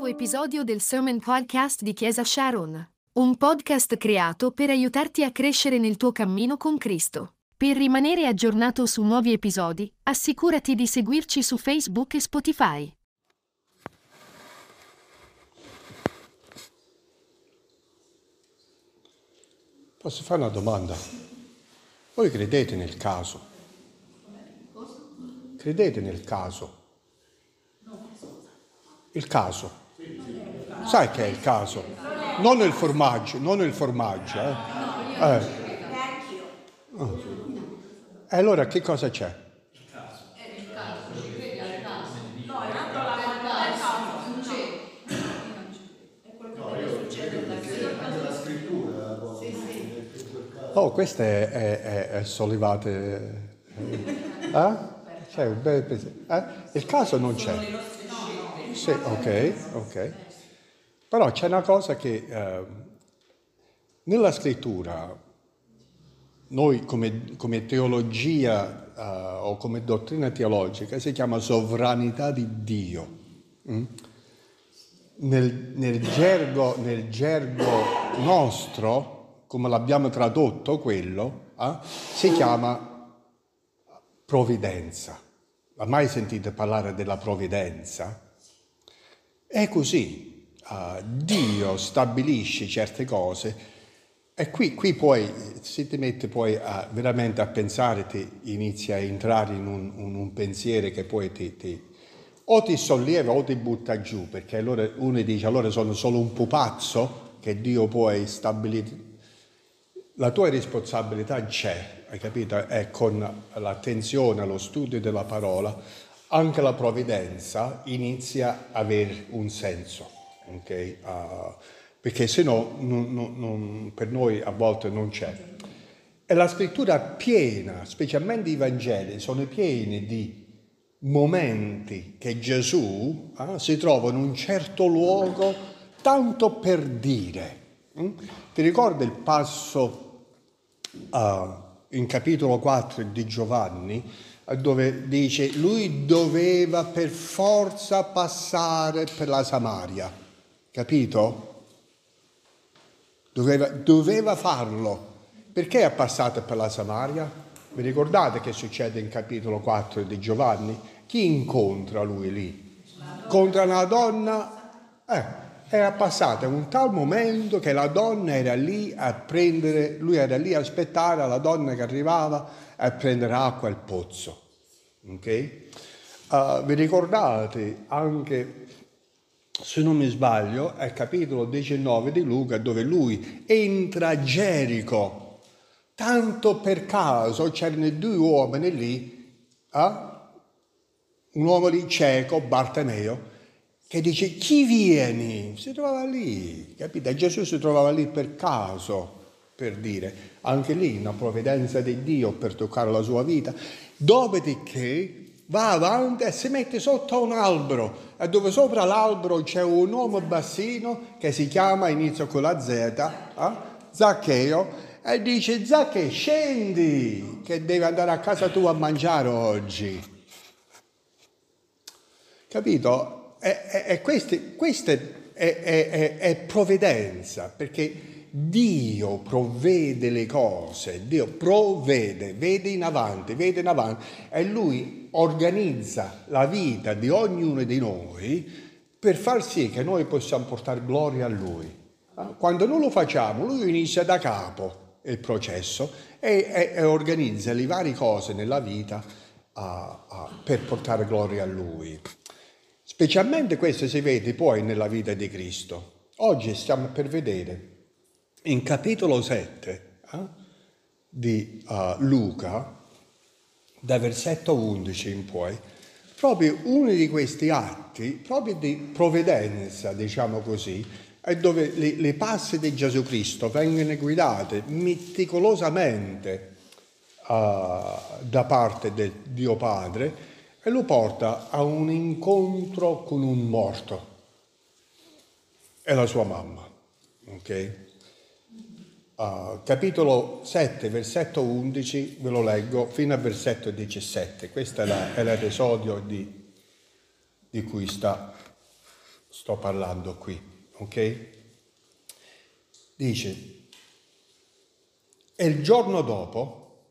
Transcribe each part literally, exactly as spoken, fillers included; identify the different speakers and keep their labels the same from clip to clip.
Speaker 1: nuovo episodio del Sermon Podcast di Chiesa Sharon, un podcast creato per aiutarti a crescere nel tuo cammino con Cristo. Per rimanere aggiornato su nuovi episodi, assicurati di seguirci su Facebook e Spotify.
Speaker 2: Posso fare una domanda? Voi credete nel caso? Credete nel caso? Il caso. Sai che è il caso? Non il formaggio, non il formaggio. Eh? Eh. Oh. E allora che cosa c'è?
Speaker 3: Il caso. Il caso, ci credi al caso? No, in realtà la verità è caso, non c'è. È qualcosa che succede nella scrittura. Sì, sì.
Speaker 2: Oh, queste è, è, è sollevate. Eh? C'è un bel eh? Il caso non c'è. Sì, ok, ok. Però c'è una cosa che eh, nella scrittura noi come, come teologia uh, o come dottrina teologica si chiama sovranità di Dio. Mm? Nel, nel, gergo, nel gergo nostro, come l'abbiamo tradotto quello, eh, si chiama provvidenza. Ha mai sentito parlare della provvidenza? È così. Uh, Dio stabilisce certe cose. E qui, qui poi, se ti metti poi a, veramente a pensare, ti inizi a entrare in un, un, un pensiero che poi ti, ti, o ti solleva o ti butta giù, perché allora uno dice, allora sono solo un pupazzo che Dio poi stabilito. La tua responsabilità c'è, hai capito? È con l'attenzione allo studio della parola, anche la provvidenza inizia a avere un senso, ok? Uh, perché se no non, non, non, per noi a volte non c'è. E la scrittura è piena, specialmente i Vangeli, sono pieni di momenti che Gesù eh, si trova in un certo luogo tanto per dire. Mm? Ti ricordi il passo uh, in capitolo quattro di Giovanni, dove dice lui doveva per forza passare per la Samaria, capito? Doveva, doveva farlo. Perché è passato per la Samaria? Vi ricordate che succede in capitolo quattro di Giovanni? Chi incontra lui lì? Incontra una donna, eh, era passato un tal momento che la donna era lì a prendere, lui era lì a aspettare la donna che arrivava a prendere acqua al pozzo. Ok? Uh, vi ricordate anche, se non mi sbaglio, è il capitolo diciannove di Luca, dove lui entra a Gerico. Tanto per caso c'erano due uomini lì, eh? Un uomo lì cieco, Bartimeo, che dice, chi vieni? Si trovava lì, capite? E Gesù si trovava lì per caso, per dire, anche lì una provvidenza di Dio per toccare la sua vita. Dopodiché va avanti e si mette sotto un albero, e dove sopra l'albero c'è un uomo bassino che si chiama, inizia con la Z, eh? Zaccheo, e dice, Zaccheo, scendi, che devi andare a casa tua a mangiare oggi. Capito? E, e, e queste, queste è, è, è, è provvidenza, perché Dio provvede le cose, Dio provvede, vede in avanti, vede in avanti, e Lui organizza la vita di ognuno di noi per far sì che noi possiamo portare gloria a Lui. Quando non lo facciamo, Lui inizia da capo il processo e, e, e organizza le varie cose nella vita uh, uh, per portare gloria a Lui. Specialmente questo si vede poi nella vita di Cristo. Oggi stiamo per vedere in capitolo sette eh, di uh, Luca, da versetto undici in poi, proprio uno di questi atti, proprio di provvidenza, diciamo così, è dove le, le passi di Gesù Cristo vengono guidate meticolosamente uh, da parte del Dio Padre, e lo porta a un incontro con un morto e la sua mamma. Ok? Uh, capitolo sette, versetto undici, ve lo leggo fino al versetto diciassette. Questo è, la, è l'episodio di, di cui sta sto parlando qui, ok? Dice, e il giorno dopo,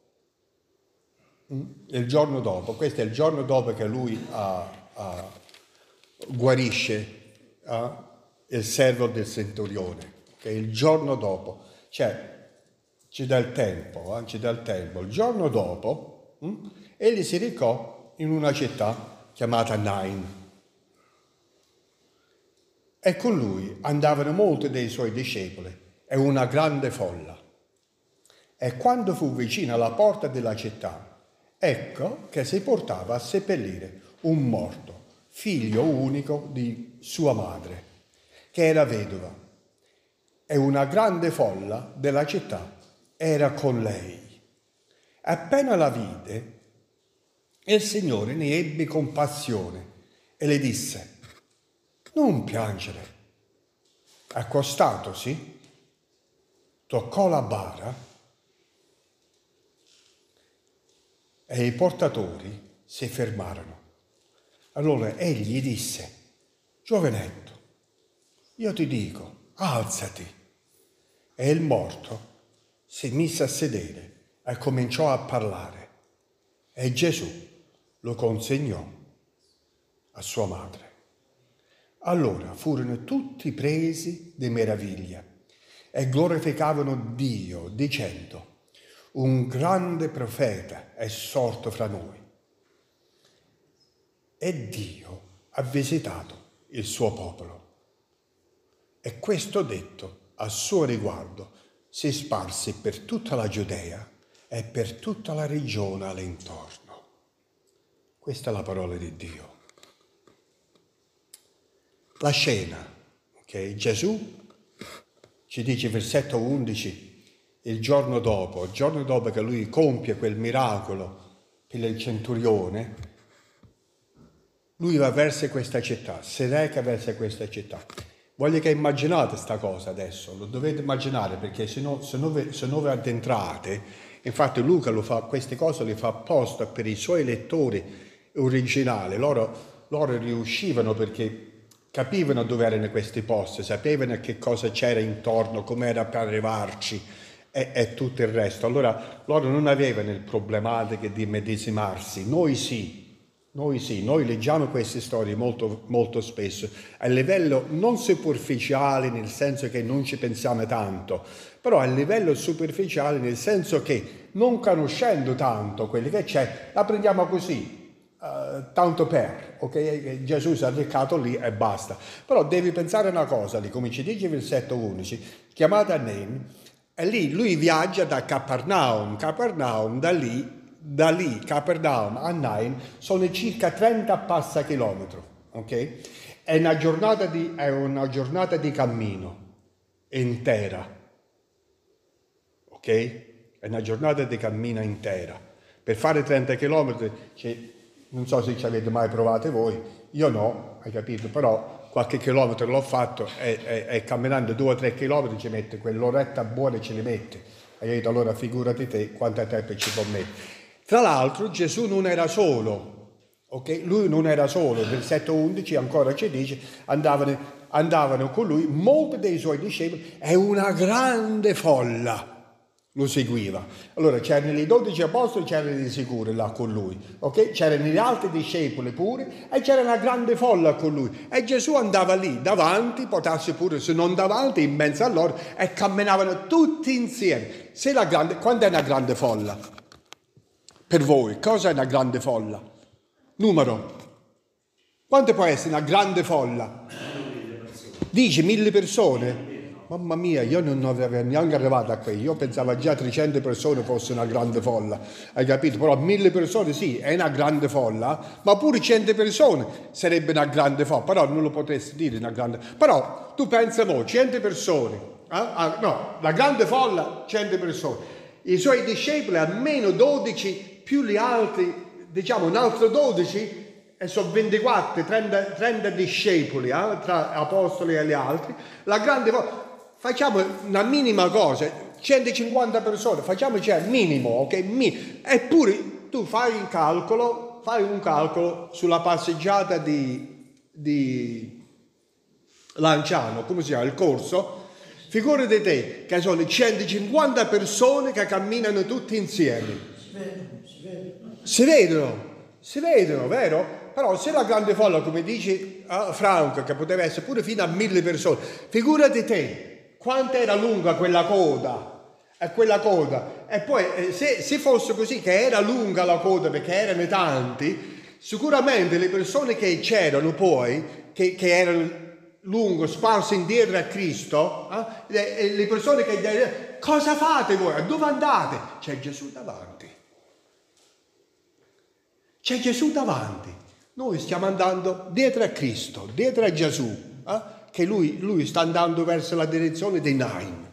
Speaker 2: il giorno dopo, questo è il giorno dopo che lui uh, uh, guarisce uh, il servo del centurione, che okay? Il giorno dopo, cioè ci dà il tempo, eh? ci dà il tempo, il giorno dopo hm? egli si recò in una città chiamata Nain. E con lui andavano molti dei suoi discepoli e una grande folla. E quando fu vicino alla porta della città, ecco che si portava a seppellire un morto, figlio unico di sua madre, che era vedova. E una grande folla della città era con lei. Appena la vide, il Signore ne ebbe compassione e le disse: non piangere. Accostatosi, toccò la bara e i portatori si fermarono. Allora egli disse: giovinetto, io ti dico, alzati. E il morto si mise a sedere e cominciò a parlare. E Gesù lo consegnò a sua madre. Allora furono tutti presi di meraviglia e glorificavano Dio, dicendo: un grande profeta è sorto fra noi. E Dio ha visitato il suo popolo. E questo detto a suo riguardo si sparse per tutta la Giudea e per tutta la regione all'intorno. Questa è la parola di Dio. La scena, ok? Gesù ci dice, versetto undici, il giorno dopo, il giorno dopo che lui compie quel miracolo per il centurione, lui va verso questa città, si reca verso questa città. Voglio che immaginate questa cosa adesso, lo dovete immaginare, perché se no, se no, se no vi addentrate, infatti Luca lo fa, queste cose le fa apposta per i suoi lettori originali, loro, loro riuscivano perché capivano dove erano questi posti, sapevano che cosa c'era intorno, com'era per arrivarci e, e tutto il resto. Allora loro non avevano il problematico di medesimarsi, noi sì. Noi sì, noi leggiamo queste storie molto, molto spesso, a livello non superficiale, nel senso che non ci pensiamo tanto, però a livello superficiale nel senso che non conoscendo tanto quello che c'è, la prendiamo così, uh, tanto per, ok? Gesù si è recato lì e basta. Però devi pensare una cosa, lì, come ci dice il versetto undici, chiamata Nain, e lì lui viaggia da Capernaum, Capernaum da lì, Da lì, Capernaum a Nain, sono circa trenta passa chilometri, ok? È una giornata di, è una giornata di cammino intera, ok? È una giornata di cammino intera. Per fare trenta chilometri, cioè, non so se ci avete mai provato voi, io no, hai capito? Però qualche chilometro l'ho fatto e, e, e camminando due o tre chilometri ci mette quell'oretta buona e ce li mette. Hai capito? Allora figurati te quanto tempo ci può mettere. Tra l'altro Gesù non era solo, ok? Lui non era solo, versetto undici ancora ci dice, andavano, andavano con lui molti dei suoi discepoli e una grande folla lo seguiva. Allora c'erano i dodici apostoli, c'erano di sicuro là con lui, ok? C'erano gli altri discepoli pure e c'era una grande folla con lui. E Gesù andava lì davanti, potasse pure se non davanti, in mezzo a loro, e camminavano tutti insieme. Se la grande, quando è una grande folla? Per voi, cosa è una grande folla? Numero. Quante può essere una grande folla? Dici mille persone? Mamma mia, io non avevo neanche arrivato a qui. Io pensavo già trecento persone fosse una grande folla. Hai capito? Però mille persone sì, è una grande folla, ma pure cento persone sarebbe una grande folla. Però non lo potresti dire una grande... Però tu pensa mo, cento persone. Eh? Ah, no, la grande folla, cento persone. I suoi discepoli almeno dodici più gli altri, diciamo un altro dodici, e sono ventiquattro, trenta, trenta discepoli, eh, tra apostoli e gli altri. La grande folla, facciamo una minima cosa, centocinquanta persone, facciamoci al minimo, ok? Mi, eppure tu fai un calcolo, fai un calcolo sulla passeggiata di, di, Lanciano, come si chiama, il corso, figurati te che sono centocinquanta persone che camminano tutti insieme. Si vedono, si vedono, vero? Però se la grande folla, come dice uh, Frank, che poteva essere pure fino a mille persone, figurati te quanto era lunga quella coda, e quella coda. E poi eh, se, se fosse così, che era lunga la coda perché erano tanti, sicuramente le persone che c'erano poi, che, che erano lungo, sparse indietro a Cristo, eh, le, le persone che dicevano, cosa fate voi? Dove andate? C'è Gesù davanti. C'è Gesù davanti. Noi stiamo andando dietro a Cristo, dietro a Gesù, eh? Che lui, lui sta andando verso la direzione dei Nain.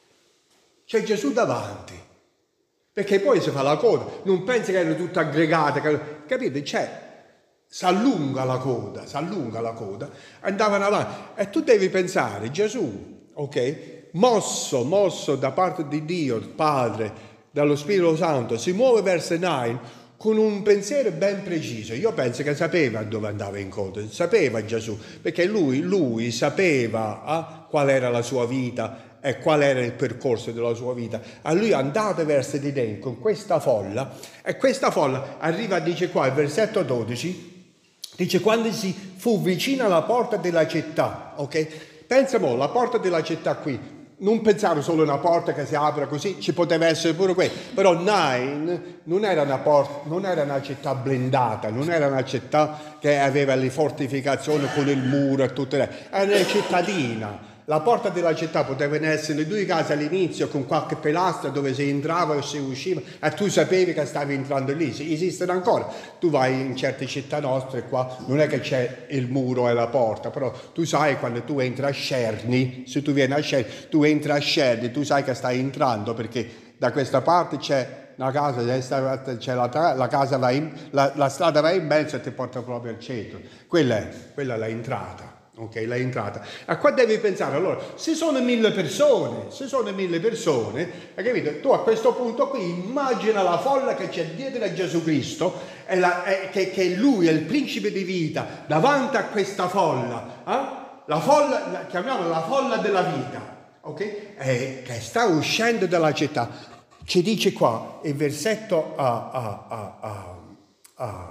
Speaker 2: C'è Gesù davanti, perché poi si fa la coda, non pensi che erano tutte aggregate, capite? C'è, si allunga la coda, si allunga la coda, andavano avanti. E tu devi pensare, Gesù, ok, mosso, mosso da parte di Dio, Padre, dallo Spirito Santo, si muove verso i Nain, con un pensiero ben preciso. Io penso che sapeva dove andava incontro, sapeva Gesù, perché lui, lui sapeva ah, qual era la sua vita e qual era il percorso della sua vita. A lui andate verso di te con questa folla, e questa folla arriva, dice qua, il versetto dodici, dice quando si fu vicino alla porta della città, ok? Pensa mo, la porta della città qui, non pensare solo a una porta che si apre così, ci poteva essere pure quello, però Nain non era una porta, non era una città blindata, non era una città che aveva le fortificazioni con il muro e tutte le, era una cittadina. La porta della città potevano essere le due case all'inizio con qualche pilastra dove si entrava e si usciva e tu sapevi che stavi entrando lì, esistono ancora. Tu vai in certe città nostre qua, non è che c'è il muro e la porta, però tu sai quando tu entri a Scerni, se tu vieni a Scerni, tu entri a Scerni, tu sai che stai entrando perché da questa parte c'è una casa, c'è la, la casa va in, la, la strada va in mezzo e ti porta proprio al centro. Quella è, quella è l'entrata. Ok, la entrata. A qua devi pensare, allora, se sono mille persone, se sono mille persone, hai capito? Tu a questo punto qui immagina la folla che c'è dietro a Gesù Cristo, e la, e, che, che lui è il principe di vita, davanti a questa folla, eh? La folla, la, chiamiamola la folla della vita, ok? E, che sta uscendo dalla città. Ci dice qua, il versetto a, a, a, a, a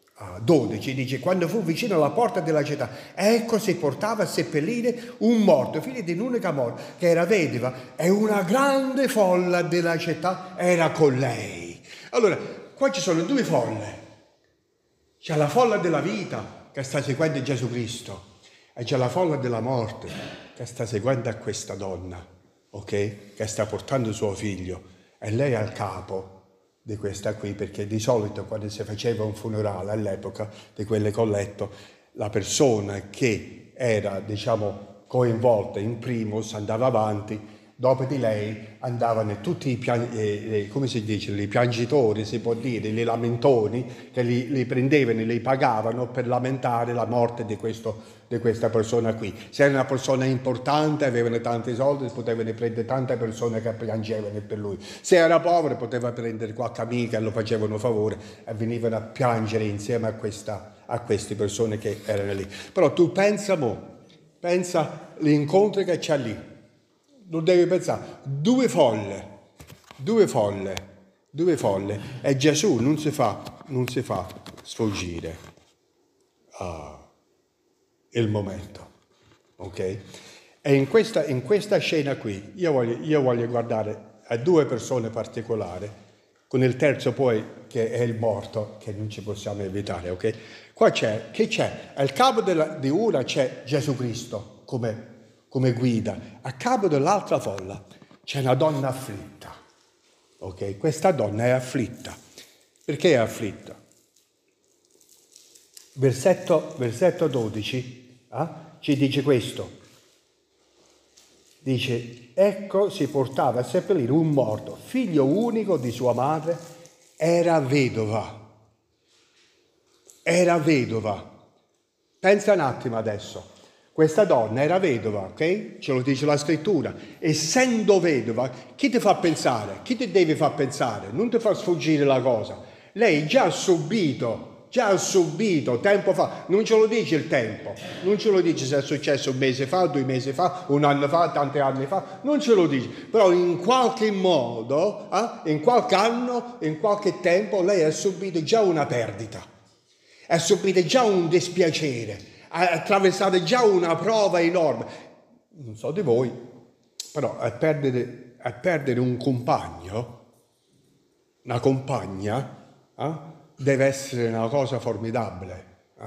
Speaker 2: dodici, dice, quando fu vicino alla porta della città, ecco si portava a seppellire un morto, figlio di un'unica morte, che era vedova, e una grande folla della città era con lei. Allora, qua ci sono due folle. C'è la folla della vita che sta seguendo Gesù Cristo e c'è la folla della morte che sta seguendo a questa donna, ok? Che sta portando suo figlio, e lei è al capo di questa qui, perché di solito quando si faceva un funerale all'epoca di quelle con letto, la persona che era, diciamo, coinvolta in primus andava avanti, dopo di lei andavano tutti i, pian- eh, come si dice, i piangitori, si può dire, i lamentoni, che li, li prendevano e li pagavano per lamentare la morte di, questo, di questa persona qui. Se era una persona importante, avevano tanti soldi, potevano prendere tante persone che piangevano per lui. Se era povero, poteva prendere qualche amica e lo facevano favore e venivano a piangere insieme a, questa, a queste persone che erano lì. Però tu pensa mo, pensa l'incontro che c'è lì. Non devi pensare, due folle, due folle, due folle, e Gesù non si fa, non si fa sfuggire uh, il momento, ok? E in questa, in questa scena qui, io voglio, io voglio guardare a due persone particolari, con il terzo poi che è il morto, che non ci possiamo evitare, ok? Qua c'è, che c'è? Al capo della, di una c'è Gesù Cristo, come come guida, a capo dell'altra folla c'è una donna afflitta, ok? Questa donna è afflitta. Perché è afflitta? Versetto, versetto dodici eh? Ci dice questo, dice, ecco si portava a seppellire un morto, figlio unico di sua madre, era vedova, era vedova. Pensa un attimo adesso. Questa donna era vedova, ok? Ce lo dice la scrittura. Essendo vedova, chi ti fa pensare? Chi ti deve far pensare? Non ti fa sfuggire la cosa. Lei già ha subito già ha subito tempo fa, non ce lo dice il tempo, non ce lo dice se è successo un mese fa, due mesi fa, un anno fa, tanti anni fa, non ce lo dice, però in qualche modo, eh, in qualche anno, in qualche tempo lei ha subito già una perdita, ha subito già un dispiacere, ha attraversato già una prova enorme, non so di voi, però a perdere, a perdere un compagno, una compagna, eh, deve essere una cosa formidabile. Eh?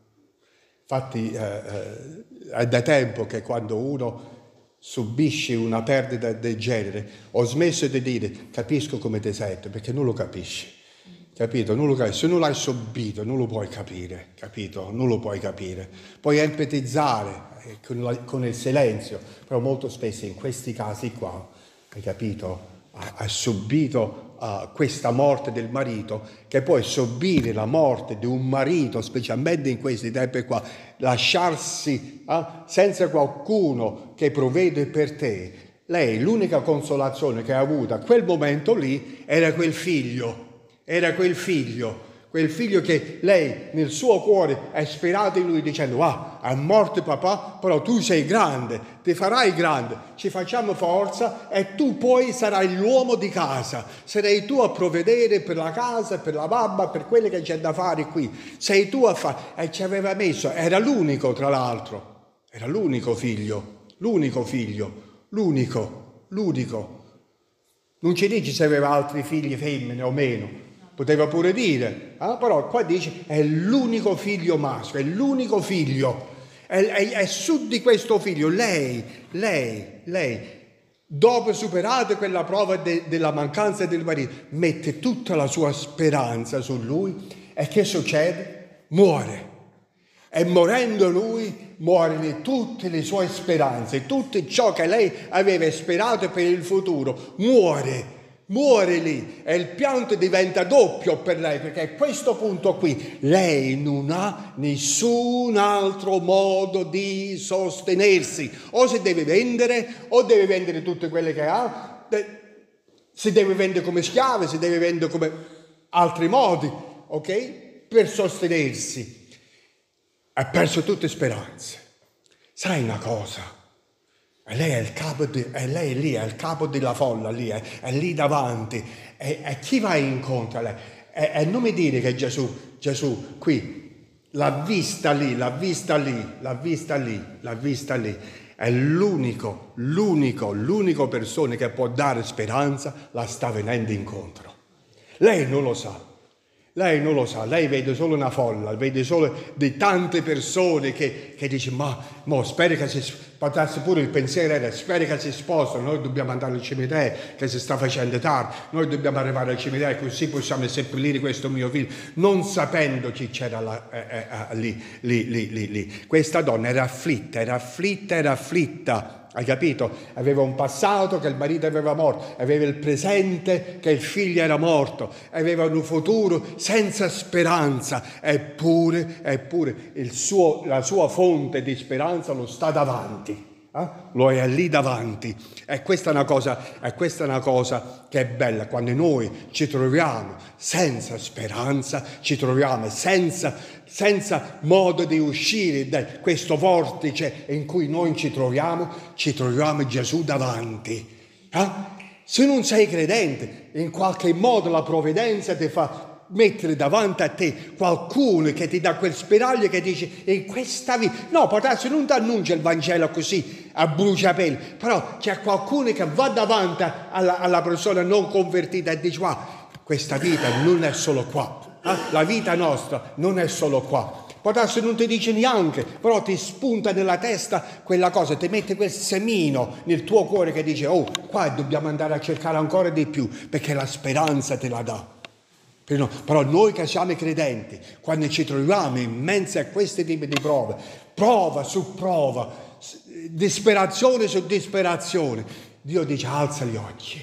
Speaker 2: Infatti eh, eh, è da tempo che quando uno subisce una perdita del genere, ho smesso di dire capisco come ti senti, perché non lo capisci, capito? Non lo capisci. Se non l'hai subito non lo puoi capire, capito? Non lo puoi capire. Puoi empatizzare con, la, con il silenzio, però molto spesso in questi casi qua, hai capito? Ha, ha subito uh, questa morte del marito, che poi subire la morte di un marito, specialmente in questi tempi qua, lasciarsi uh, senza qualcuno che provvede per te. Lei l'unica consolazione che ha avuto a quel momento lì era quel figlio, era quel figlio. Quel figlio che lei nel suo cuore ha sperato in lui dicendo ah, è morto papà, però tu sei grande, ti farai grande, ci facciamo forza e tu poi sarai l'uomo di casa, sarai tu a provvedere per la casa, per la babba, per quello che c'è da fare qui, sei tu a fare. E ci aveva messo, era l'unico tra l'altro, era l'unico figlio, l'unico figlio, l'unico, l'unico. Non ci dici se aveva altri figli femmine o meno. Poteva pure dire, eh? Però qua dice è l'unico figlio maschio, è l'unico figlio, è, è, è su di questo figlio, lei, lei, lei, dopo superate quella prova de, della mancanza del marito, mette tutta la sua speranza su lui e che succede? Muore. E morendo lui, muoiono tutte le sue speranze, tutto ciò che lei aveva sperato per il futuro, muore. Muore lì e il pianto diventa doppio per lei, perché a questo punto qui lei non ha nessun altro modo di sostenersi, o si deve vendere o deve vendere tutte quelle che ha, si deve vendere come schiave, si deve vendere come altri modi, ok? Per sostenersi. Ha perso tutte speranze. Sai una cosa? E lei è il capo di, e lei è lì, è il capo della folla, lì, è, è lì davanti. E, e chi va incontro a lei? E, e non mi dire che Gesù, Gesù qui l'ha vista lì, l'ha vista lì, l'ha vista lì, l'ha vista lì. È l'unico, l'unico, l'unico persona che può dare speranza, la sta venendo incontro. Lei non lo sa. Lei non lo sa, lei vede solo una folla, vede solo di tante persone che, che dice ma mo, spero che si passasse pure il pensiero era spero che si spostano, noi dobbiamo andare al cimitero che si sta facendo tardi, noi dobbiamo arrivare al cimitero così possiamo seppellire questo mio figlio, non sapendo chi c'era là, eh, eh, lì, lì, lì, lì, lì. Questa donna era afflitta, era afflitta, era afflitta. Hai capito? Aveva un passato che il marito aveva morto, aveva il presente che il figlio era morto, aveva un futuro senza speranza, eppure, eppure il suo, la sua fonte di speranza lo sta davanti. Eh? Lo è lì davanti e questa è una cosa, e questa è una cosa che è bella quando noi ci troviamo senza speranza, ci troviamo senza, senza modo di uscire da questo vortice in cui noi ci troviamo, ci troviamo Gesù davanti. Eh? Se non sei credente, in qualche modo la provvidenza ti fa mettere davanti a te qualcuno che ti dà quel spiraglio che dice in questa vita, no, potresti non ti annuncia il Vangelo così a bruciapelo, però c'è qualcuno che va davanti alla, alla persona non convertita e dice ah, questa vita non è solo qua, eh? La vita nostra non è solo qua. Potresti non ti dice neanche, però ti spunta nella testa quella cosa, ti mette quel semino nel tuo cuore che dice oh, qua dobbiamo andare a cercare ancora di più perché la speranza te la dà. Però noi che siamo credenti, quando ci troviamo in mezzo a questi tipi di prove, prova su prova, disperazione su disperazione, Dio dice alza gli occhi,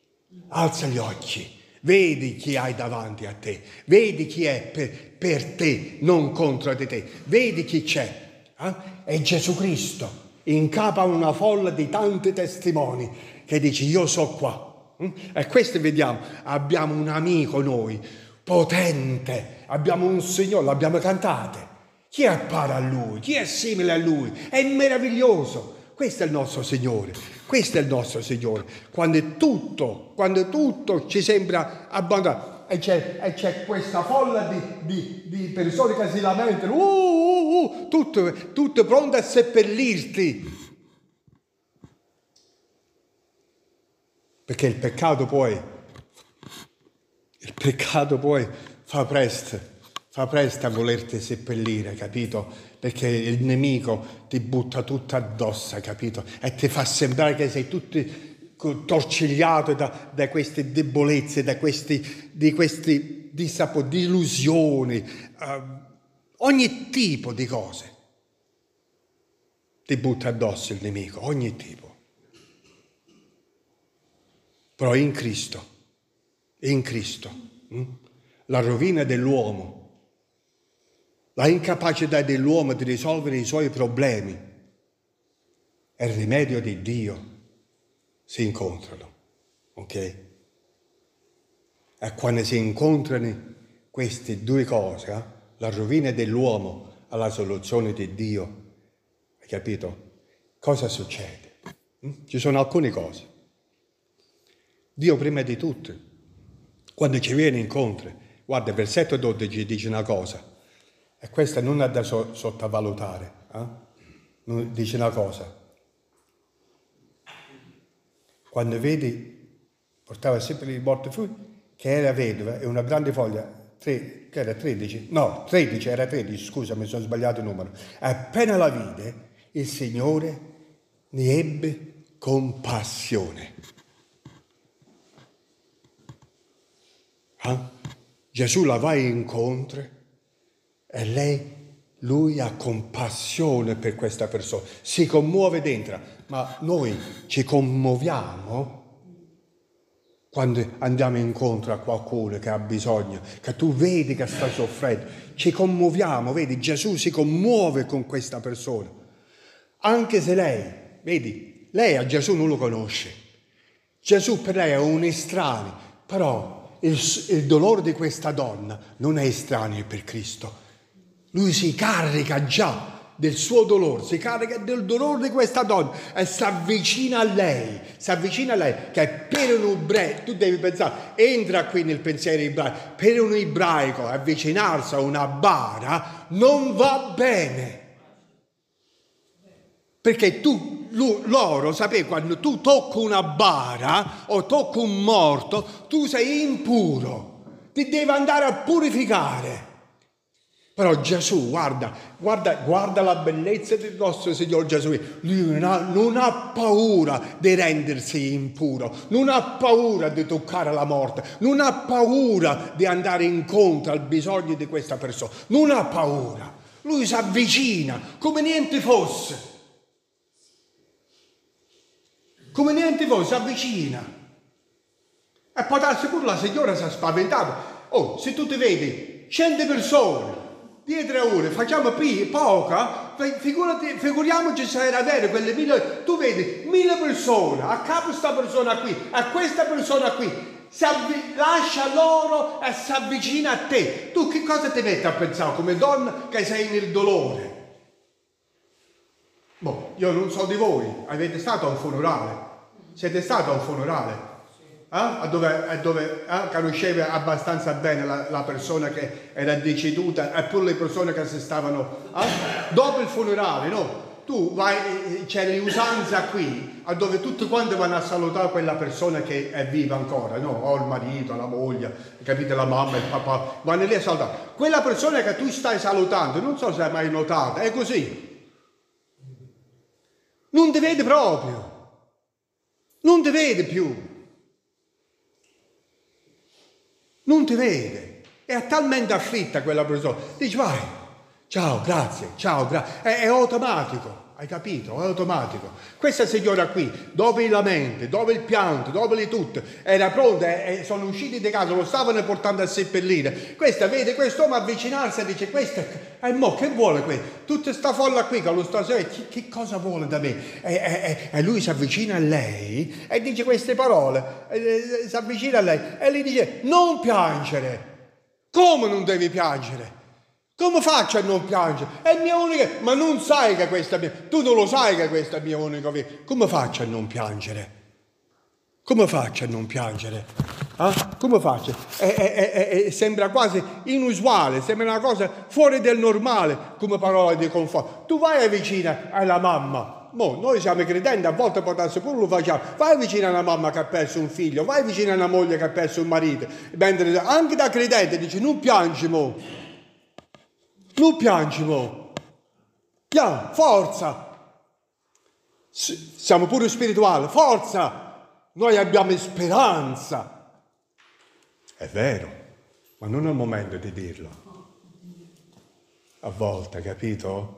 Speaker 2: alza gli occhi, vedi chi hai davanti a te, vedi chi è per, per te, non contro di te, vedi chi c'è. Eh? È Gesù Cristo, in capo a una folla di tanti testimoni, che dice io so qua. E questo vediamo, abbiamo un amico noi, potente, abbiamo un Signore, l'abbiamo cantate. Chi appare a Lui? Chi è simile a Lui? È meraviglioso. Questo è il nostro Signore, questo è il nostro Signore. Quando è tutto, quando tutto ci sembra abbandonato e c'è, e c'è questa folla di, di, di persone che si lamentano, uh, uh, uh, tutte, tutte pronte a seppellirti. Perché il peccato poi, il peccato poi fa presto, fa presto a volerti seppellire, capito? Perché il nemico ti butta tutto addosso, capito? E ti fa sembrare che sei tutto torcigliato da, da queste debolezze, da questi, di questi dissapo, di illusioni, uh, ogni tipo di cose. Ti butta addosso il nemico, ogni tipo. Però in Cristo, in Cristo, hm? la rovina dell'uomo, la incapacità dell'uomo di risolvere i suoi problemi e il rimedio di Dio si incontrano, ok? E quando si incontrano queste due cose, eh? la rovina dell'uomo e la soluzione di Dio, hai capito? Cosa succede? Hm? Ci sono alcune cose. Dio prima di tutto, quando ci viene incontro, guarda, versetto dodici dice una cosa, e questa non è da so- sottovalutare, eh? dice una cosa. Quando vedi, portava sempre il mortefugli, che era vedova e una grande foglia, tre, che era tredici, no, tredici, era tredici, scusa, mi sono sbagliato il numero. Appena la vide, il Signore ne ebbe compassione. Eh? Gesù la va incontro e lei, lui ha compassione per questa persona, si commuove dentro, ma noi ci commuoviamo quando andiamo incontro a qualcuno che ha bisogno, che tu vedi che sta soffrendo, ci commuoviamo, vedi, Gesù si commuove con questa persona, anche se lei, vedi, lei a Gesù non lo conosce, Gesù per lei è un estraneo, però Il, il dolore di questa donna non è estraneo per Cristo. Lui si carica già del suo dolore, si carica del dolore di questa donna e si avvicina a lei, si avvicina a lei, che per un ebraico, tu devi pensare, entra qui nel pensiero ebraico, per un ebraico avvicinarsi a una bara non va bene. Perché tu, lui, loro, sapete, quando tu tocchi una bara o tocchi un morto, tu sei impuro, ti devi andare a purificare. Però Gesù, guarda, guarda, guarda la bellezza del nostro Signore Gesù, lui non ha, non ha paura di rendersi impuro, non ha paura di toccare la morte, non ha paura di andare incontro al bisogno di questa persona, non ha paura. Lui si avvicina come niente fosse. Come niente fosse, si avvicina. E poi darsi pure la signora si è spaventata. Oh, se tu ti vedi cento persone dietro a ore, facciamo qui poca, figurati, figuriamoci se era vero quelle mille, tu vedi mille persone, a capo sta persona qui, a questa persona qui, si avvi- lascia loro e si avvicina a te. Tu che cosa ti metti a pensare come donna che sei nel dolore? Boh, io non so di voi, avete stato a un funerale? Siete stati a un funerale? Eh? Dove, dove eh? conosceva abbastanza bene la, la persona che era deceduta e pure le persone che si stavano eh? dopo il funerale, no? Tu vai, c'è l'usanza qui dove tutti quanti vanno a salutare quella persona che è viva ancora, no? O il marito, la moglie, capite, la mamma, il papà, vanno lì a salutare quella persona che tu stai salutando. Non so se hai mai notato, è così, non ti vede proprio, non ti vede più. Non ti vede, è talmente afflitta quella persona, dici vai, ciao, grazie, ciao, grazie, è, è automatico, hai capito? È automatico. Questa signora qui, dopo i lamenti, dopo il pianto, dopo le tutto, era pronta e sono usciti di casa, lo stavano portando a seppellire. Questa vede quest'uomo avvicinarsi e dice, questo, e mo che vuole questo? Tutta sta folla qui che lo sta che, che cosa vuole da me? E, e, e lui si avvicina a lei e dice queste parole, e, e, si avvicina a lei e gli dice, non piangere. Come non devi piangere? Come faccio a non piangere? È mia unica... Ma non sai che questa è mia... Tu non lo sai che questa è mia unica vita. Come faccio a non piangere? Come faccio a non piangere? Eh? Come faccio? È, è, è, è, sembra quasi inusuale, sembra una cosa fuori del normale come parola di conforto. Tu vai vicino alla mamma. Mo, noi siamo credenti, a volte potremmo pure lo facciamo. Vai vicino a una mamma che ha perso un figlio, vai vicino a una moglie che ha perso un marito. Mentre anche da credente dice non piangi mo. Non piangi mo. Pian, forza. Siamo pure spirituali, forza. Noi abbiamo speranza. È vero, ma non è il momento di dirlo. A volte, capito?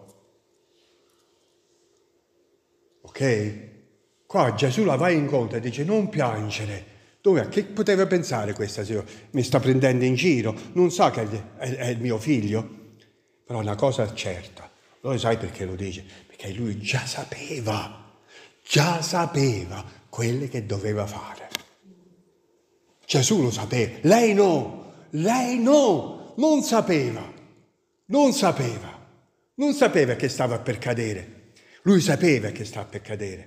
Speaker 2: Ok? Qua Gesù la va incontro e dice non piangere. Dove? Che poteva pensare questa signora? Mi sta prendendo in giro? Non sa che è, è il mio figlio? Però una cosa è certa. Lo sai perché lo dice? Perché lui già sapeva, già sapeva quelle che doveva fare. Gesù lo sapeva, lei no, lei no, non sapeva, non sapeva, non sapeva che stava per cadere, lui sapeva che stava per cadere.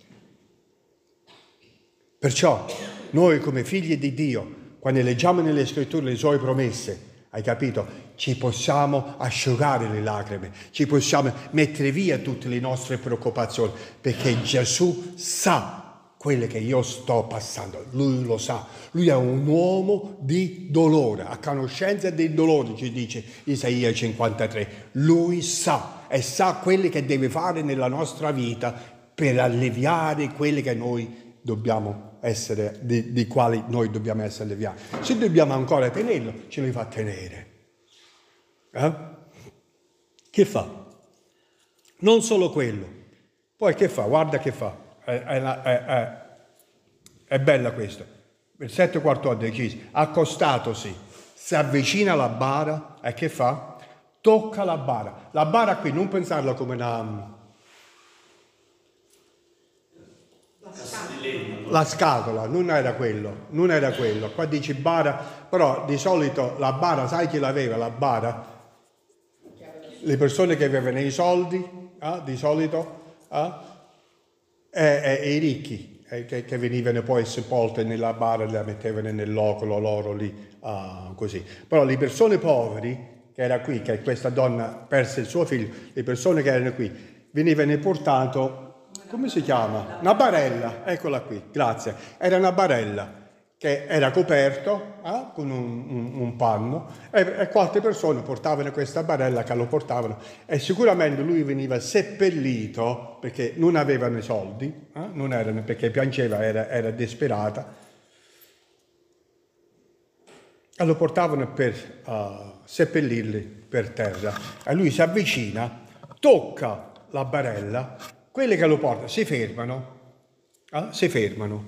Speaker 2: Perciò noi come figli di Dio, quando leggiamo nelle scritture le sue promesse, hai capito? Ci possiamo asciugare le lacrime, ci possiamo mettere via tutte le nostre preoccupazioni, perché Gesù sa quelle che io sto passando, lui lo sa, lui è un uomo di dolore, a conoscenza dei dolori, ci dice Isaia cinquantatré, lui sa e sa quelli che deve fare nella nostra vita per alleviare quelle che noi dobbiamo essere, di, di quali noi dobbiamo essere alleviati. Se dobbiamo ancora tenerlo, ce li fa tenere. Eh? Che fa? Non solo quello, poi che fa? Guarda che fa. È, è, è, è bella questa. Versetto quattordici, accostatosi, si avvicina alla bara e che fa? Tocca la bara. La bara qui non pensarla come una... La scatola, non era quello, non era quello. Qua dici bara, però di solito la bara, sai chi l'aveva la bara? Le persone che avevano i soldi, eh, di solito, eh, e, e, e i ricchi, eh, che, che venivano poi sepolte nella bara, la mettevano nell'ocolo loro lì, eh, così. Però le persone poveri, che era qui, che questa donna perse il suo figlio, le persone che erano qui, venivano portate... Come si chiama? Una barella, eccola qui, grazie. Era una barella che era coperto eh, con un, un, un panno e, e qualche persona portavano questa barella che lo portavano e sicuramente lui veniva seppellito perché non avevano i soldi, eh, non erano, perché piangeva, era, era disperata e lo portavano per uh, seppellirli per terra e lui si avvicina, tocca la barella. Quelli che lo portano si fermano, eh? si fermano.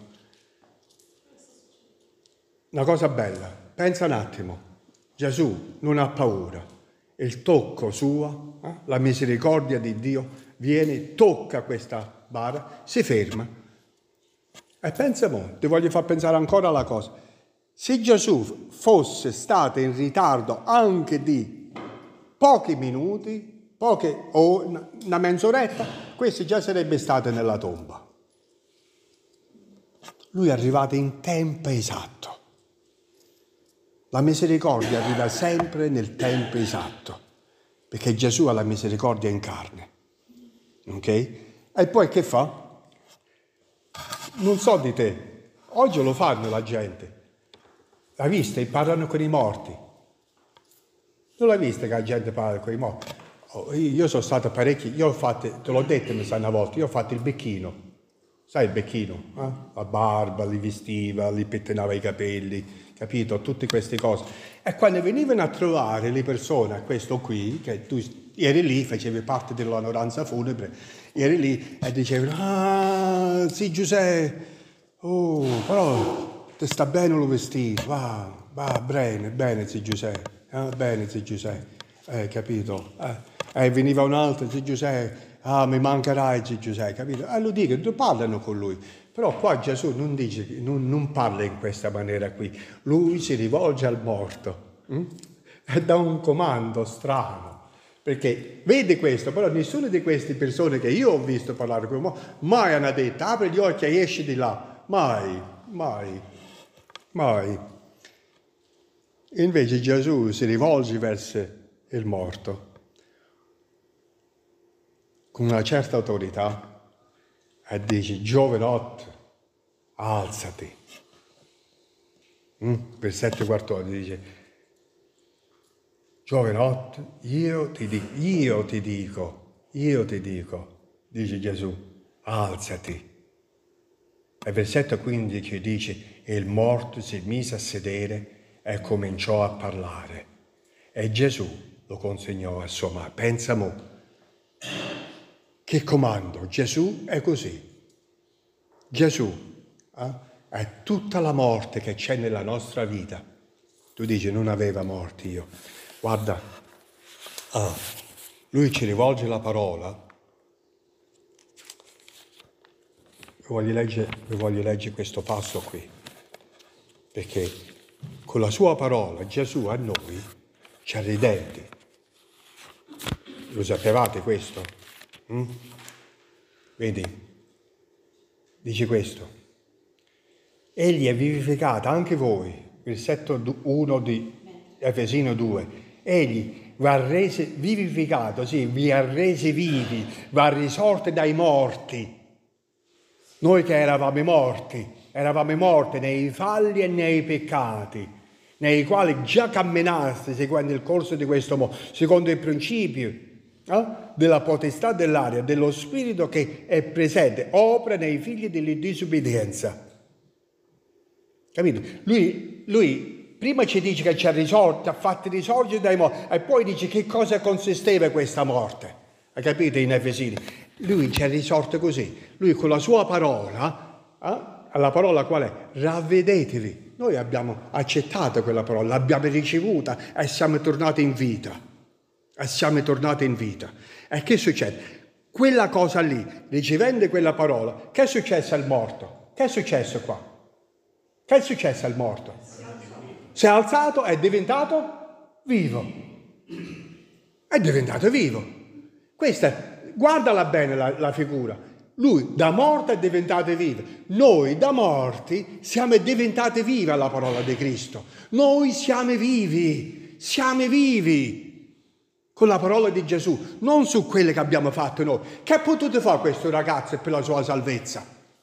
Speaker 2: Una cosa bella, pensa un attimo, Gesù non ha paura, il tocco suo, eh? la misericordia di Dio viene, tocca questa bara, si ferma. E pensa mo, ti voglio far pensare ancora alla cosa, se Gesù fosse stato in ritardo anche di pochi minuti, poche o una mezz'oretta, questo già sarebbe stato nella tomba. Lui è arrivato in tempo esatto. La misericordia arriva sempre nel tempo esatto, perché Gesù ha la misericordia in carne. Ok? E poi che fa? Non so di te, oggi lo fanno la gente. L'hai vista? Parlano con i morti. Non l'hai vista che la gente parla con i morti? Io sono stato parecchi, io ho fatto, te l'ho detto mi sa una volta, io ho fatto il becchino, sai il becchino? Eh? La barba, li vestiva, li pettinava i capelli, capito? Tutte queste cose. E quando venivano a trovare le persone, questo qui, che tu eri lì, facevi parte dell'onoranza funebre, eri lì e dicevano, ah, sì Giuseppe, oh, però ti sta bene lo vestito, va, va, bene, bene sì Giuseppe, eh? Bene sì Giuseppe, eh, capito? Eh. E veniva un altro, sì Giuseppe, ah mi mancherai sì Giuseppe, capito? E lo dicono, parlano con lui. Però qua Gesù non dice, non, non parla in questa maniera qui. Lui si rivolge al morto. Mm? E dà un comando strano, perché vede questo, però nessuna di queste persone che io ho visto parlare con me mai hanno detto apri gli occhi e esci di là, mai, mai, mai. Invece Gesù si rivolge verso il morto con una certa autorità e dice: giovanotto, alzati. Mm? Versetto quattordici dice: giovanotto, io ti dico, io ti dico, io ti dico, dice Gesù, alzati. E versetto quindici dice: e il morto si mise a sedere e cominciò a parlare. E Gesù lo consegnò a sua madre. Pensa mo, che comando. Gesù è così. Gesù eh, è tutta la morte che c'è nella nostra vita. Tu dici: non aveva morte io. Guarda, ah, lui ci rivolge la parola. Vi voglio leggere, vi voglio leggere questo passo qui, perché con la sua parola Gesù a noi ci ha ridenti. Lo sapevate questo? Mm? Vedi? Dice questo: egli è vivificato anche voi, versetto uno di Efesino due, egli va resi vivificato, sì, vi ha resi vivi, va risorto dai morti. Noi che eravamo morti, eravamo morti nei falli e nei peccati, nei quali già camminaste seguendo il corso di questo mondo, secondo il principio Eh? della potestà dell'aria, dello spirito che è presente, opera nei figli della disobbedienza. Capito? Lui, lui prima ci dice che ci ha risorto, ha fatto risorgere dai morti, e poi dice che cosa consisteva questa morte. Hai capito in Efesini? Lui ci ha risorto così. Lui con la sua parola, eh? la parola qual è? Ravvedetevi. Noi abbiamo accettato quella parola, l'abbiamo ricevuta e siamo tornati in vita. E siamo tornati in vita. E che succede? Quella cosa lì, ricevendo quella parola, che è successo al morto? Che è successo qua? Che è successo al morto? Si è alzato, è diventato vivo. È diventato vivo. Questa, guardala bene la, la figura. Lui da morto è diventato vivo. Noi da morti siamo diventati vivi alla parola di Cristo. Noi siamo vivi, siamo vivi. Con la parola di Gesù, non su quelle che abbiamo fatto noi. Che ha potuto fare questo ragazzo per la sua salvezza?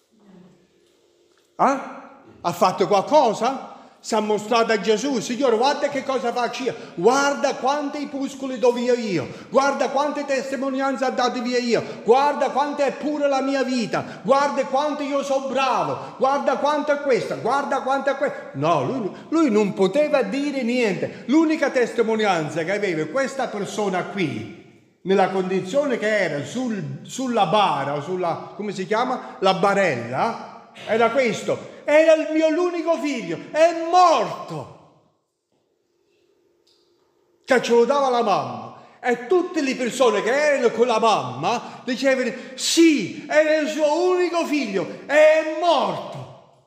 Speaker 2: Eh? Ha fatto qualcosa? Si è mostrato a Gesù: Signore, guarda che cosa faccio io, guarda quanti puscoli do via io, guarda quante testimonianze ha dato via io, guarda quanto è pura la mia vita, guarda quanto io sono bravo, guarda quanto è questa, guarda quanto è questa. No, lui, lui non poteva dire niente. L'unica testimonianza che aveva questa persona qui, nella condizione che era sul, sulla bara, sulla, come si chiama? La barella, era questo: era il mio l'unico figlio, è morto, che ce lo dava la mamma. E tutte le persone che erano con la mamma dicevano: sì, era il suo unico figlio, è morto.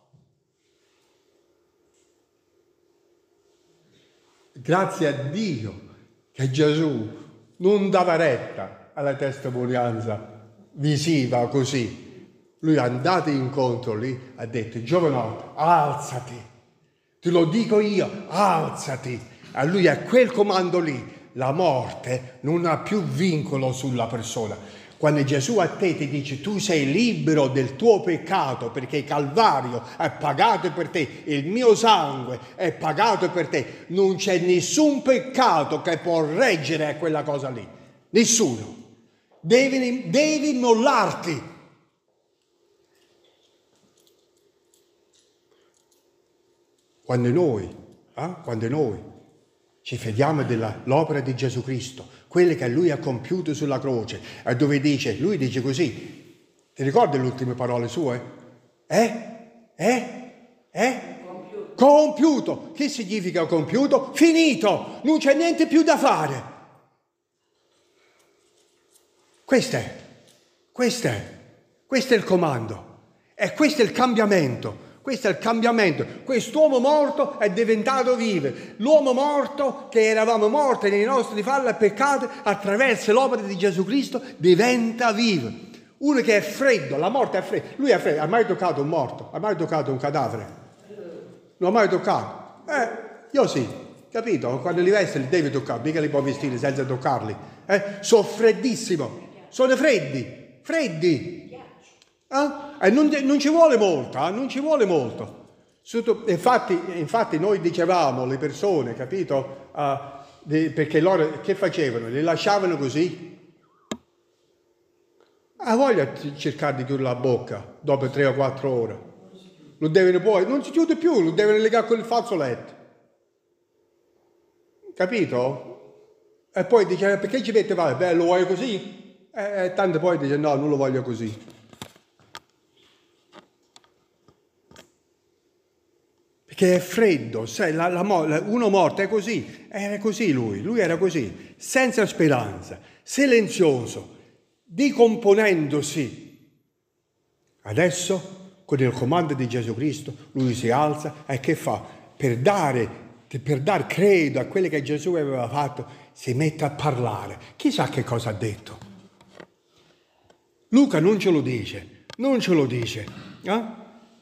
Speaker 2: Grazie a Dio che Gesù non dava retta alla testimonianza visiva così. Lui è andato incontro lì, ha detto: giovanotto, alzati, te lo dico io, alzati. A lui è quel comando lì. La morte non ha più vincolo sulla persona. Quando Gesù a te ti dice: tu sei libero del tuo peccato perché il Calvario è pagato per te, il mio sangue è pagato per te, non c'è nessun peccato che può reggere a quella cosa lì. Nessuno. Devi, devi mollarti. Quando noi, eh, quando noi ci fidiamo dell'opera di Gesù Cristo, quelle che Lui ha compiuto sulla croce, e dove dice, Lui dice così, ti ricordi le ultime parole sue? Eh? Eh? Eh? Compiuto. Compiuto. Che significa compiuto? Finito, non c'è niente più da fare. Questo è, questo è, questo è il comando, e questo è il cambiamento. Questo è il cambiamento. Quest'uomo morto è diventato vivo. L'uomo morto, che eravamo morti nei nostri falli e peccati, attraverso l'opera di Gesù Cristo diventa vivo. Uno che è freddo, la morte è fredda. Lui è freddo. Ha mai toccato un morto? Ha mai toccato un cadavere? Non ha mai toccato? Eh, io sì, capito? Quando li vesti li devi toccare, mica li puoi vestire senza toccarli. Eh? Sono freddissimo. Sono freddi, freddi. Eh? E non, non ci vuole molto, eh? non ci vuole molto. Infatti, infatti noi dicevamo le persone, capito? Uh, di, perché loro che facevano? Li lasciavano così. Ha voglia di cercare di chiudere la bocca dopo tre o quattro ore. Lo devono poi, non si chiude più, lo devono legare con il fazzoletto. Capito? E poi dice, perché ci mette male? Beh, lo vuoi così? E, e tanto poi dice, no, non lo voglio così. Perché è freddo, sai, la, la, uno morto è così, era così lui, lui era così, senza speranza, silenzioso, decomponendosi. Adesso, con il comando di Gesù Cristo, lui si alza e che fa? Per dare, per dar credo a quello che Gesù aveva fatto, si mette a parlare. Chissà che cosa ha detto. Luca non ce lo dice, non ce lo dice. Eh?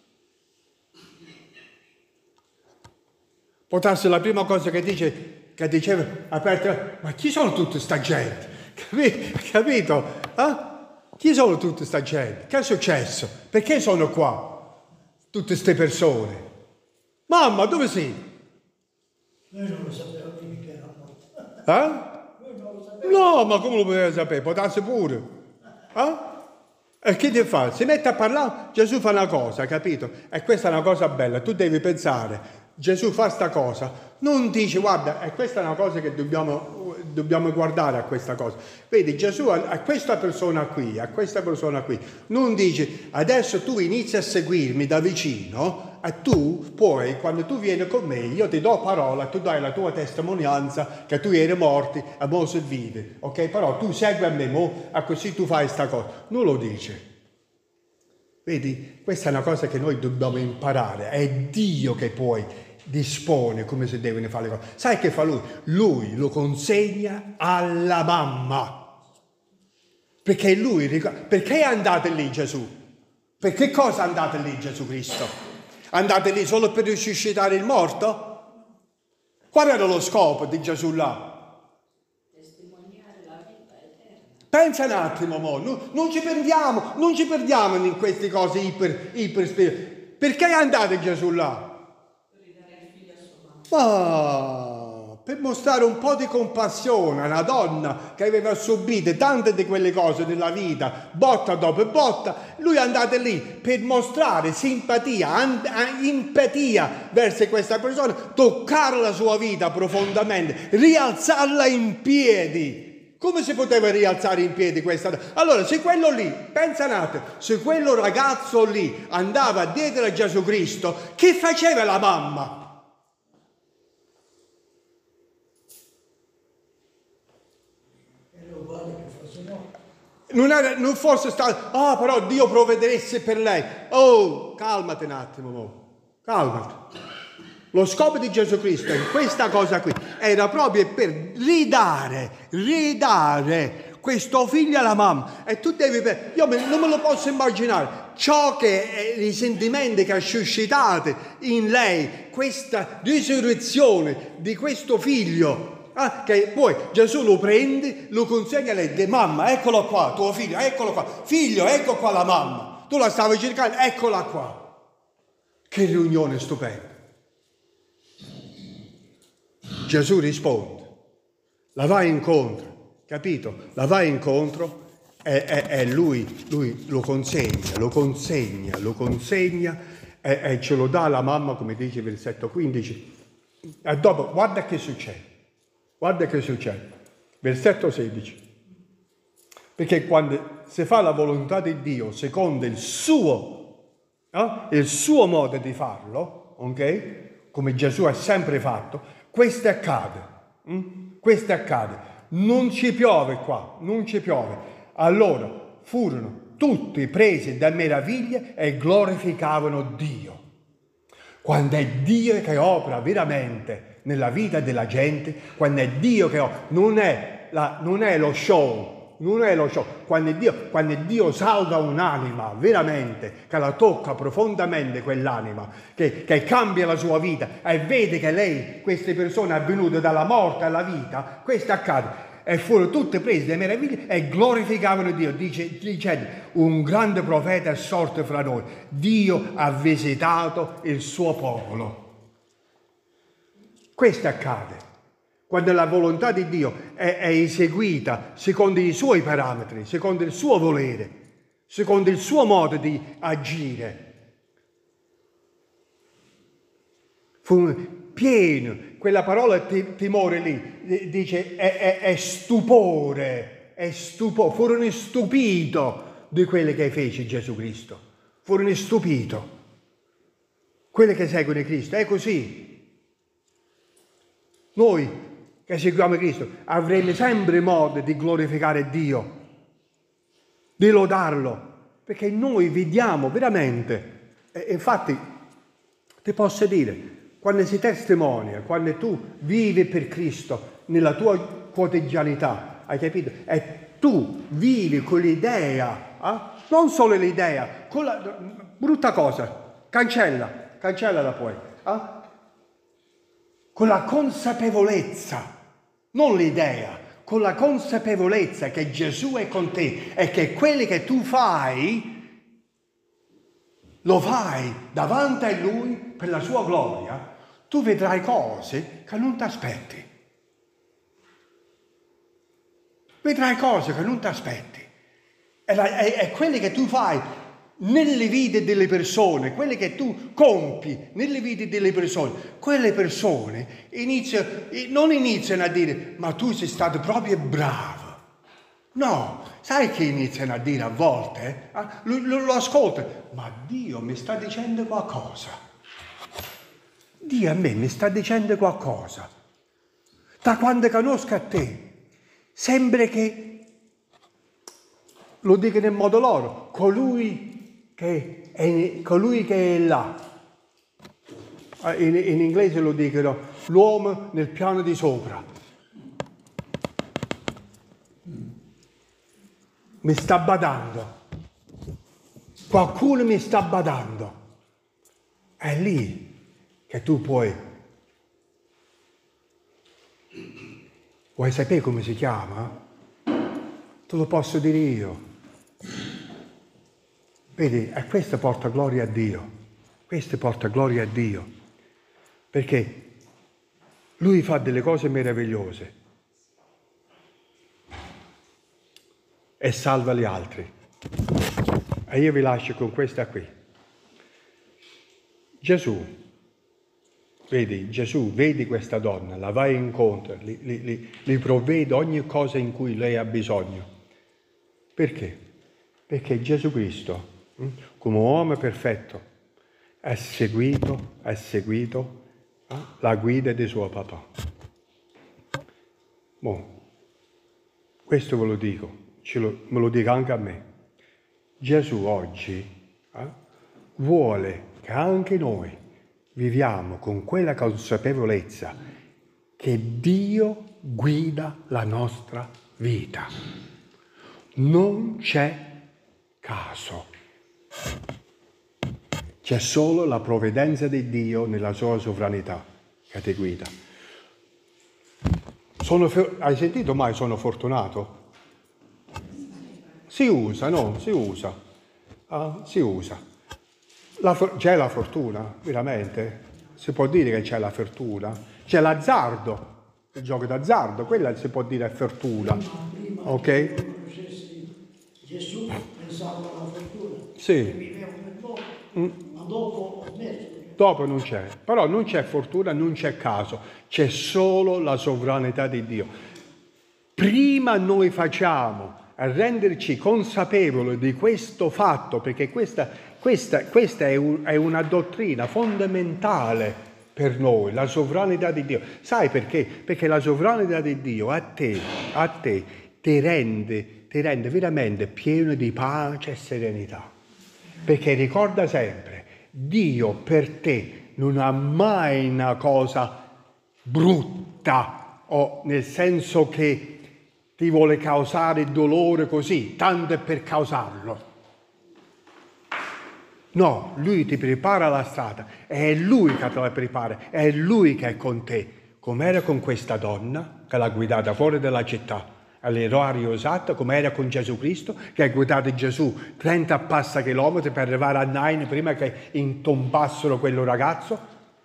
Speaker 2: Potrà la prima cosa che dice, che diceva aperta, ma chi sono tutta sta gente? Capito? Eh? Chi sono tutta sta gente? Che è successo? Perché sono qua? Tutte queste persone. Mamma, dove sei?
Speaker 4: Noi non lo sapevamo che era morto.
Speaker 2: Eh?
Speaker 4: Noi non lo sapevamo.
Speaker 2: No, ma come lo poteva sapere? Potrà pure. Eh? E che deve fare? Si mette a parlare, Gesù fa una cosa, capito? E questa è una cosa bella, tu devi pensare. Gesù fa sta cosa, non dice guarda, e questa è una cosa che dobbiamo, dobbiamo guardare a questa cosa. Vedi, Gesù a, a questa persona qui, a questa persona qui, non dice adesso tu inizi a seguirmi da vicino e tu poi quando tu vieni con me io ti do parola, tu dai la tua testimonianza che tu eri morto e mo sei vivo, ok? Però tu segui a me mo e così tu fai sta cosa. Non lo dice. Vedi, questa è una cosa che noi dobbiamo imparare, è Dio che poi dispone come si devono fare le cose. Sai che fa lui? Lui lo consegna alla mamma. Perché lui, perché andate lì Gesù? Per che cosa andate lì Gesù Cristo? Andate lì solo per risuscitare il morto? Qual era lo scopo di Gesù là? Pensa un attimo, mo. Non, non ci perdiamo, non ci perdiamo in queste cose iper, iper spirituali. Perché andate Gesù là?
Speaker 3: Per ridare il figlio a sua mamma.
Speaker 2: Ma per mostrare un po' di compassione a una donna che aveva subito tante di quelle cose nella vita, botta dopo botta, lui è andato lì per mostrare simpatia, empatia verso questa persona, toccare la sua vita profondamente, rialzarla in piedi. Come si poteva rialzare in piedi questa? Allora, se quello lì, pensa un attimo, se quello ragazzo lì andava dietro a Gesù Cristo, che faceva la mamma?
Speaker 4: Era uguale che fosse no.
Speaker 2: Non, era, non fosse stato, ah, però Dio provvederesse per lei. Oh, calmati un attimo, mo. Calmati. Lo scopo di Gesù Cristo in questa cosa qui era proprio per ridare, ridare questo figlio alla mamma. E tu devi, io non me lo posso immaginare, ciò che i sentimenti che ha suscitato in lei, questa risurrezione di questo figlio, eh, che poi Gesù lo prende, lo consegna a lei, dice mamma, eccolo qua, tuo figlio, eccolo qua, figlio, ecco qua la mamma, tu la stavi cercando, eccola qua. Che riunione stupenda. Gesù risponde, la va incontro, capito? La va incontro e, e, e lui, lui lo consegna, lo consegna, lo consegna e, e ce lo dà alla mamma, come dice il versetto quindici. E dopo, guarda che succede, guarda che succede. Versetto sedici. Perché quando si fa la volontà di Dio secondo il suo, eh, il suo modo di farlo, ok? Come Gesù ha sempre fatto, questo accade, hm? questo accade, non ci piove qua, non ci piove. Allora furono tutti presi da meraviglia e glorificavano Dio. Quando è Dio che opera veramente nella vita della gente, quando è Dio che opera, non è, la, non è lo show, non è lo show. Quando Dio, quando Dio salva un'anima veramente, che la tocca profondamente quell'anima, che, che cambia la sua vita e vede che lei, queste persone è venute dalla morte alla vita, questo accade. E furono tutte prese da meraviglie e glorificavano Dio, dice, dicendo, un grande profeta è sorto fra noi. Dio ha visitato il suo popolo. Questo accade quando la volontà di Dio è, è eseguita secondo i suoi parametri, secondo il suo volere, secondo il suo modo di agire. Fu pieno, quella parola timore lì, dice è, è, è stupore, è stupore, furono stupito di quello che fece Gesù Cristo, furono stupito. Quelli che seguono Cristo, è così. Noi che seguiamo Cristo avremo sempre modo di glorificare Dio, di lodarlo, perché noi vediamo veramente, e infatti ti posso dire, quando si testimonia, quando tu vivi per Cristo nella tua quotidianità, hai capito? E tu vivi con l'idea, eh? Non solo l'idea, con la brutta cosa, cancella, cancellala poi, eh? Con la consapevolezza, non l'idea, con la consapevolezza che Gesù è con te e che quelli che tu fai lo fai davanti a Lui per la sua gloria, tu vedrai cose che non ti aspetti. Vedrai cose che non ti aspetti. E, la, e, e quelle che tu fai nelle vite delle persone, quelle che tu compi nelle vite delle persone, quelle persone iniziano, non iniziano a dire ma tu sei stato proprio bravo. No, sai che iniziano a dire a volte? Eh? Lo, lo, lo ascolta, ma Dio mi sta dicendo qualcosa. Dio a me mi sta dicendo qualcosa. Da quando conosco a te, sembra che, lo dicono in modo loro, colui che è, colui che è là. In, in inglese lo dicono, l'uomo nel piano di sopra. Mi sta badando. Qualcuno mi sta badando. È lì che tu puoi. Vuoi sapere come si chiama? Te lo posso dire io. Vedi, e questo porta gloria a Dio. Questo porta gloria a Dio. Perché Lui fa delle cose meravigliose e salva gli altri. E io vi lascio con questa qui. Gesù. Vedi, Gesù, vedi questa donna, la vai incontro, gli, gli, gli provvede ogni cosa in cui lei ha bisogno. Perché? Perché Gesù Cristo, come uomo perfetto, ha seguito, ha seguito eh, la guida di suo papà. Boh, questo ve lo dico, ce lo, me lo dico anche a me. Gesù oggi eh, vuole che anche noi viviamo con quella consapevolezza che Dio guida la nostra vita. Non c'è caso. C'è solo la provvidenza di Dio nella sua sovranità che ti guida. Sono, hai sentito mai sono fortunato? Si usa, no? Si usa. Ah, si usa. La, c'è la fortuna, veramente? Si può dire che c'è la fortuna? C'è l'azzardo, il gioco d'azzardo, quella si può dire è fortuna.
Speaker 4: Prima, prima
Speaker 2: ok?
Speaker 4: Gesù pensava alla fortuna.
Speaker 2: Sì.
Speaker 4: Viveva per poco,
Speaker 2: Mm.
Speaker 4: ma dopo ha smesso.
Speaker 2: Dopo non c'è, però non c'è fortuna, non c'è caso, c'è solo la sovranità di Dio. Prima noi facciamo a renderci consapevoli di questo fatto, perché questa, questa, questa è, un, è una dottrina fondamentale per noi, la sovranità di Dio. Sai perché? Perché la sovranità di Dio a te, a te ti rende, ti rende veramente pieno di pace e serenità. Perché ricorda sempre, Dio per te non ha mai una cosa brutta, o nel senso che ti vuole causare dolore così, tanto per causarlo. No, lui ti prepara la strada, è lui che te la prepara, è lui che è con te, come era con questa donna che l'ha guidata fuori dalla città, all'orario esatto, come era con Gesù Cristo, che ha guidato Gesù trenta passa chilometri per arrivare a Nain prima che intombassero quello ragazzo.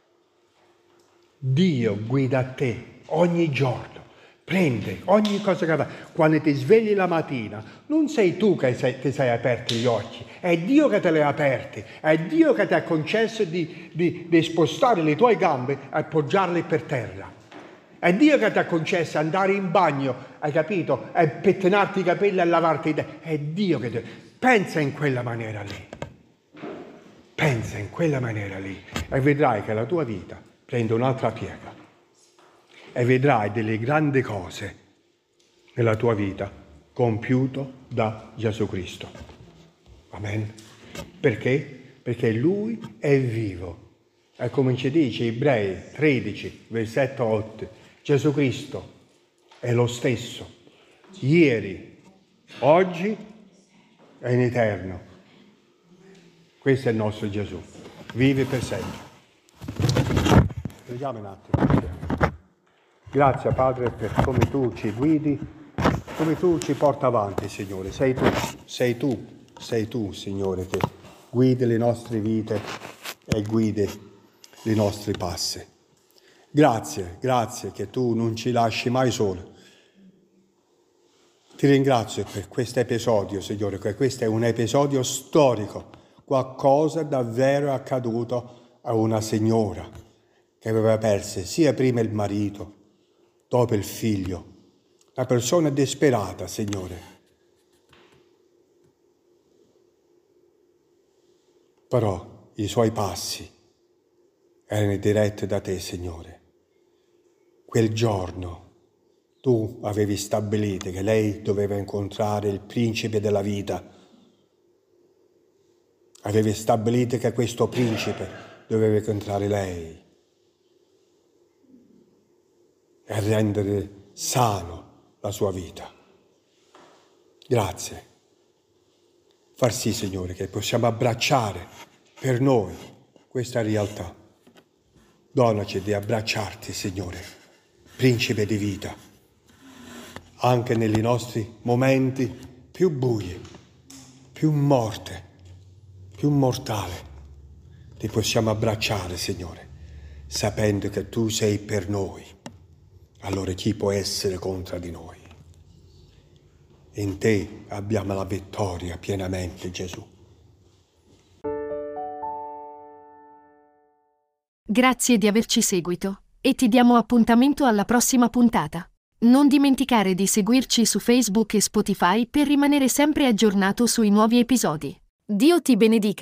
Speaker 2: Dio guida te ogni giorno. Prende ogni cosa che fa. Quando ti svegli la mattina, non sei tu che sei, ti sei aperti gli occhi, è Dio che te li ha aperti, è Dio che ti ha concesso di, di, di spostare le tue gambe e appoggiarle per terra. È Dio che ti ha concesso andare in bagno, hai capito? E pettinarti i capelli e lavarti i denti. È Dio che ti... Pensa in quella maniera lì. Pensa in quella maniera lì. E vedrai che la tua vita prende un'altra piega. E vedrai delle grandi cose nella tua vita compiuto da Gesù Cristo. Amen. Perché? Perché Lui è vivo. E come ci dice Ebrei tredici, versetto otto, Gesù Cristo è lo stesso, ieri, oggi e in eterno. Questo è il nostro Gesù. Vive per sempre. Vediamo un attimo. Grazie Padre per come tu ci guidi, come tu ci porta avanti, Signore. Sei tu, sei tu, sei tu, Signore, che guidi le nostre vite e guidi i nostri passi. Grazie, grazie che tu non ci lasci mai soli. Ti ringrazio per questo episodio, Signore, che questo è un episodio storico. Qualcosa davvero è accaduto a una signora che aveva perso sia prima il marito, dopo il figlio, una persona disperata, Signore. Però i suoi passi erano diretti da te, Signore. Quel giorno tu avevi stabilito che lei doveva incontrare il principe della vita. Avevi stabilito che questo principe doveva incontrare lei e rendere sano la sua vita. Grazie. Far sì, Signore, che possiamo abbracciare per noi questa realtà. Donaci di abbracciarti, Signore, principe di vita, anche nei nostri momenti più bui, più morte, più mortale. Ti possiamo abbracciare, Signore, sapendo che tu sei per noi. Allora chi può essere contro di noi? In te abbiamo la vittoria pienamente, Gesù.
Speaker 1: Grazie di averci seguito e ti diamo appuntamento alla prossima puntata. Non dimenticare di seguirci su Facebook e Spotify per rimanere sempre aggiornato sui nuovi episodi. Dio ti benedica.